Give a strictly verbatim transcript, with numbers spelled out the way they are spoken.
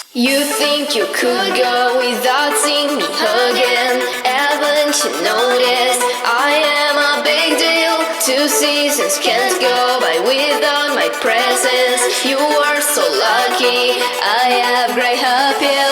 You think you could go without seeing me again? Haven't you noticed I am a big deal? Two seasons can't go by without my presence. You are so lucky, I have great happiness.